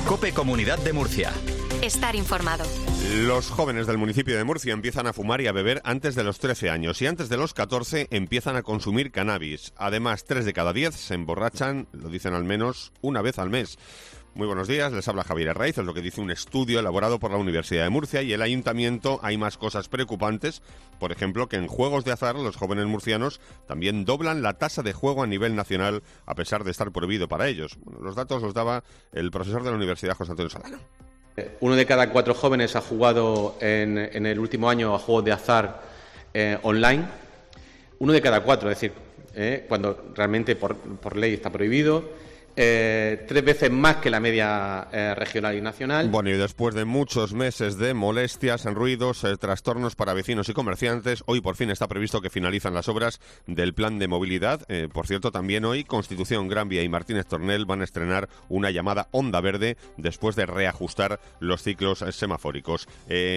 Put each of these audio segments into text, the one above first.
COPE Comunidad de Murcia. Estar informado. Los jóvenes del municipio de Murcia empiezan a fumar y a beber antes de los 13 años y antes de los 14 empiezan a consumir cannabis. Además, 3 de cada 10 se emborrachan, lo dicen al menos una vez al mes. Muy buenos días, les habla Javier Herraiz, es lo que dice un estudio elaborado por la Universidad de Murcia y el Ayuntamiento. Hay más cosas preocupantes, por ejemplo, que en juegos de azar los jóvenes murcianos también doblan la tasa de juego a nivel nacional a pesar de estar prohibido para ellos. Bueno, los datos los daba el profesor de la Universidad, José Antonio Solano. 1 de cada 4 jóvenes ha jugado en el último año a juegos de azar online. 1 de cada 4, es decir, cuando realmente por ley está prohibido. 3 veces más que la media regional y nacional. Bueno, y después de muchos meses de molestias, ruidos, trastornos para vecinos y comerciantes, hoy por fin está previsto que finalizan las obras del plan de movilidad. Por cierto, también hoy Constitución, Gran Vía y Martínez Tornel van a estrenar una llamada onda verde después de reajustar los ciclos semafóricos.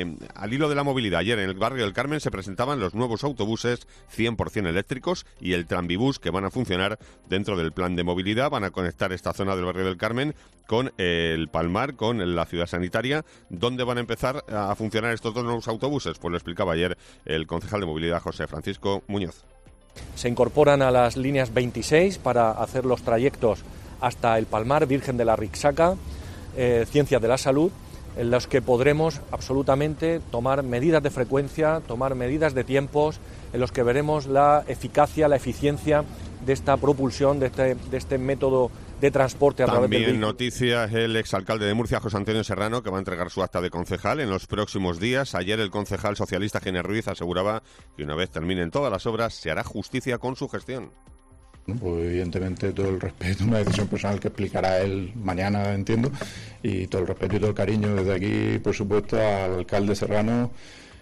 Al hilo de la movilidad, ayer en el barrio del Carmen se presentaban los nuevos autobuses 100% eléctricos y el tranvibús que van a funcionar dentro del plan de movilidad. Van a conectar esta zona del barrio del Carmen con el Palmar, con la ciudad sanitaria. ¿Dónde van a empezar a funcionar estos dos nuevos autobuses? Pues lo explicaba ayer el concejal de movilidad, José Francisco Muñoz. Se incorporan a las líneas 26 para hacer los trayectos hasta el Palmar, Virgen de la Rixaca, Ciencias de la Salud, en los que podremos absolutamente tomar medidas de frecuencia, tomar medidas de tiempos, en los que veremos la eficacia, la eficiencia de esta propulsión, de este método de transporte a través del vehículo. También noticia el exalcalde de Murcia, José Antonio Serrano, que va a entregar su acta de concejal en los próximos días. Ayer el concejal socialista Giner Ruiz aseguraba que una vez terminen todas las obras se hará justicia con su gestión. Pues evidentemente todo el respeto, una decisión personal que explicará él mañana, entiendo, y todo el respeto y todo el cariño desde aquí, por supuesto, al alcalde Serrano,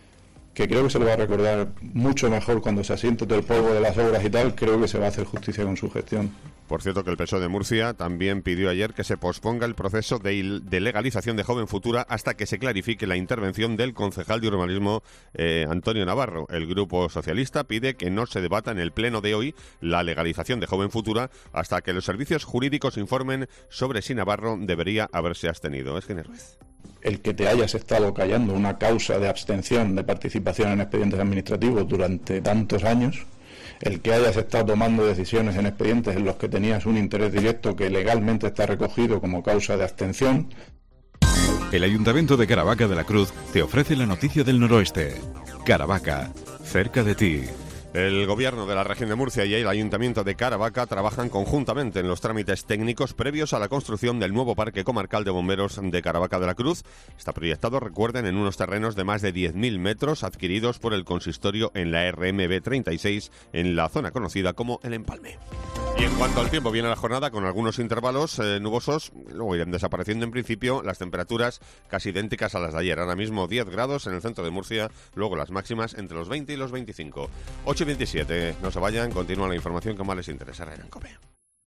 que creo que se lo va a recordar mucho mejor cuando se asiente todo el polvo de las obras y tal. Creo que se va a hacer justicia con su gestión. Por cierto, que el PSOE de Murcia también pidió ayer que se posponga el proceso de legalización de Joven Futura hasta que se clarifique la intervención del concejal de urbanismo Antonio Navarro. El Grupo Socialista pide que no se debata en el pleno de hoy la legalización de Joven Futura hasta que los servicios jurídicos informen sobre si Navarro debería haberse abstenido. Es Giner Ruiz. El que te hayas estado callando una causa de abstención de participación en expedientes administrativos durante tantos años, el que hayas estado tomando decisiones en expedientes en los que tenías un interés directo que legalmente está recogido como causa de abstención. El Ayuntamiento de Caravaca de la Cruz te ofrece la noticia del noroeste. Caravaca, cerca de ti. El Gobierno de la región de Murcia y el Ayuntamiento de Caravaca trabajan conjuntamente en los trámites técnicos previos a la construcción del nuevo Parque Comarcal de Bomberos de Caravaca de la Cruz. Está proyectado, recuerden, en unos terrenos de más de 10.000 metros adquiridos por el consistorio en la RMB 36 en la zona conocida como El Empalme. Y en cuanto al tiempo, viene la jornada con algunos intervalos nubosos, luego irán desapareciendo en principio las temperaturas casi idénticas a las de ayer. Ahora mismo 10 grados en el centro de Murcia, luego las máximas entre los 20 y los 25. 8:27, no se vayan, continúa la información que más les interesa en COPE.